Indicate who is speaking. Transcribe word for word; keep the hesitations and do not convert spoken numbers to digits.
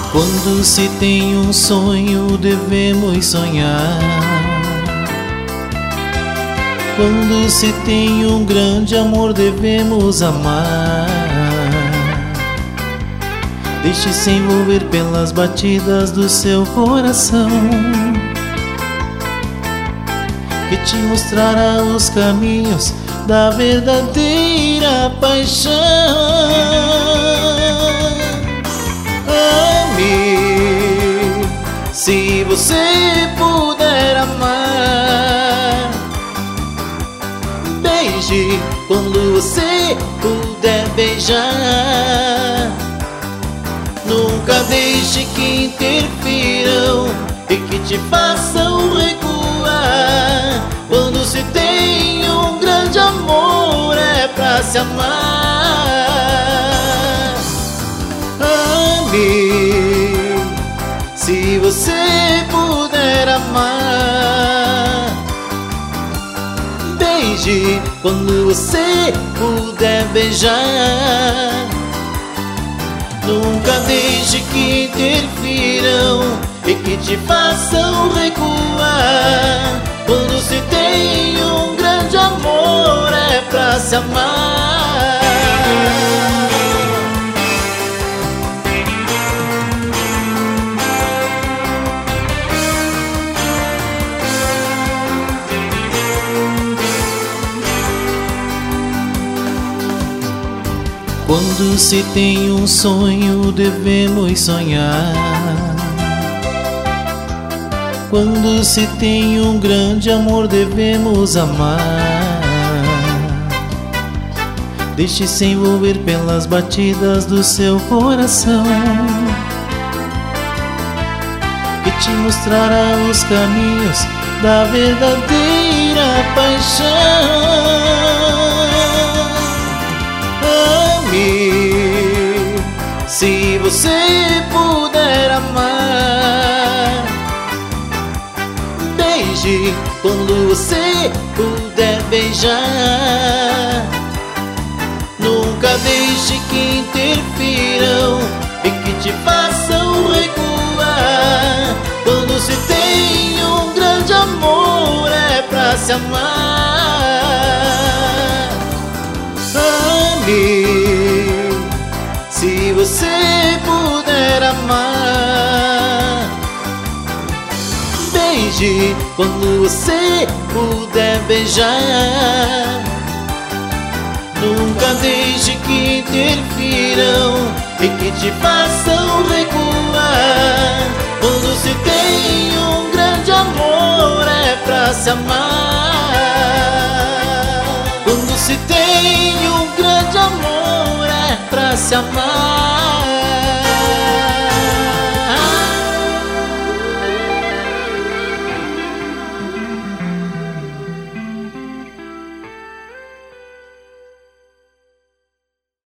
Speaker 1: Quando se tem um sonho, devemos sonhar. Quando se tem um grande amor, devemos amar. Deixe-se envolver pelas batidas do seu coração, que te mostrará os caminhos da verdadeira paixão. Ame, se você puder amar. Beije quando você puder beijar. Nunca deixe que interfiram e que te façam recuar. Quando se tem um grande amor, é pra se amar. Ame, se você puder amar. Beije quando você puder beijar. Nunca deixe que interfiram e que te façam recuar. Quando se tem um grande amor, é pra se amar. Quando se tem um sonho, devemos sonhar. Quando se tem um grande amor, devemos amar. Deixe-se envolver pelas batidas do seu coração, que te mostrará os caminhos da verdadeira paixão. Se você puder amar. Beije quando você puder beijar. Nunca deixe que interfiram e que te façam recuar. Quando se tem um grande amor, é pra se amar. Ame, se você puder amar. Beije quando você puder beijar. Nunca deixe que interfiram e que te façam recuar. Quando se tem um grande amor, é pra se amar. Quando se tem um grande amor, é pra se amar.